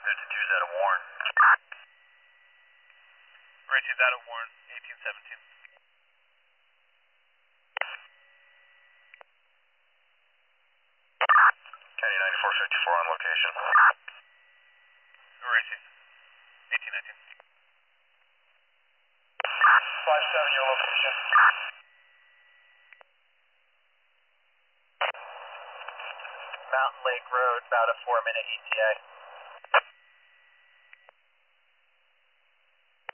52's out of Warren. Racing's out of Warren, 1817. County 9454 on location. Racing, 1819. 57, your location. Mountain Lake Road, about a 4-minute ETA.